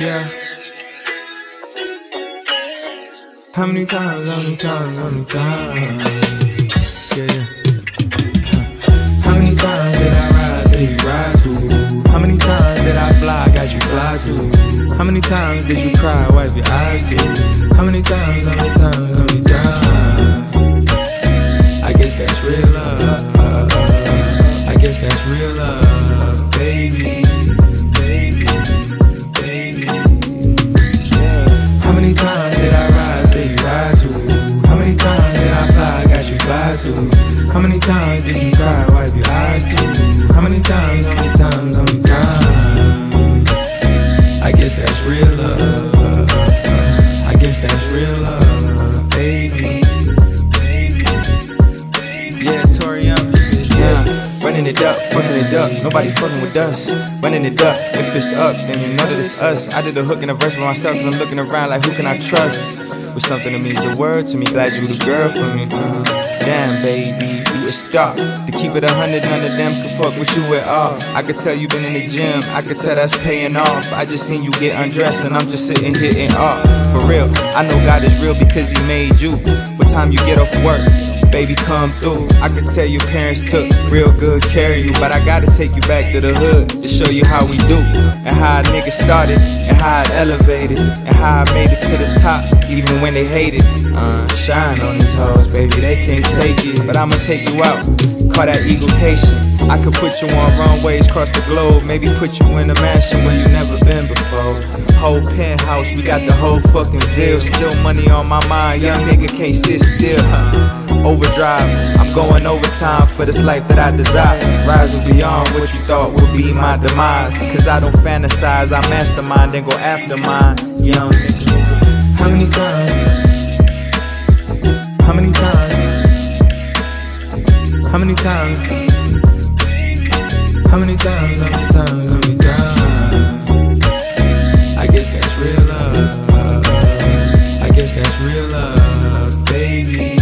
Yeah. How many times, how many times, how many times? Yeah. How many times did I ride, say you ride to? How many times did I fly, got you fly to? How many times did you cry, wipe your eyes to? How many times, how many times, how many times? I guess that's real love. I guess that's real love, baby. How many times did I ride, say you ride to? How many times did I fly, got you fly to? How many times did you cry, wipe your eyes to? How many times, how many times, how many times? I guess that's real love. I guess that's real love, baby. Yeah, Torian. Yeah, running it up, fucking it up. Nobody fucking with us. Running it up, if it's up, then you know that it's us. I did a hook and a verse for myself, cause I'm looking around like who can I trust? With something that means the word to me, glad you the girl for me. Damn, baby, you a star. To keep it 100, none of them can fuck with you at all. I could tell you been in the gym, I could tell that's paying off. I just seen you get undressed and I'm just sitting here in awe. For real, I know God is real because he made you. What time you get off work, baby, come through. I could tell your parents took real good care of you, but I gotta take you back to the hood to show you how we do, and how a nigga started, and how I elevated, and how I made it to the top, even when they hated. Shine on these hoes, baby, they can't take it, but I'ma take you out, call that eaglecation. I could put you on runways across the globe, maybe put you in a mansion where you never been before. Whole penthouse, we got the whole fucking ville. Still money on my mind, young nigga can't sit still. Overdrive, I'm going overtime for this life that I desire. Rising beyond what you thought would be my demise. Cause I don't fantasize, I mastermind and go after mine. Young nigga. How many times? How many times? How many times? How many times? How many times? How many times? I guess that's real love. I guess that's real love, baby.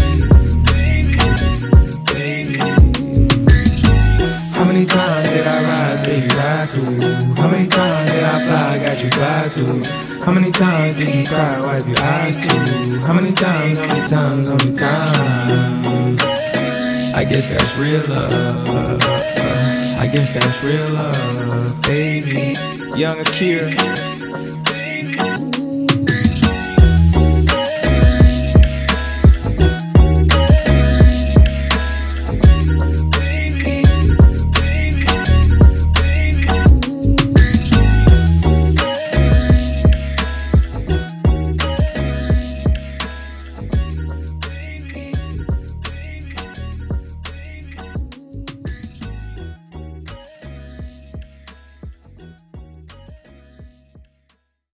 How many times did I ride, say you ride to? How many times did I fly, got you fly to? How many times did you cry, wipe your eyes to? How many times, how many times, how many times? I guess that's real love. I guess that's real love, baby. Young Akira.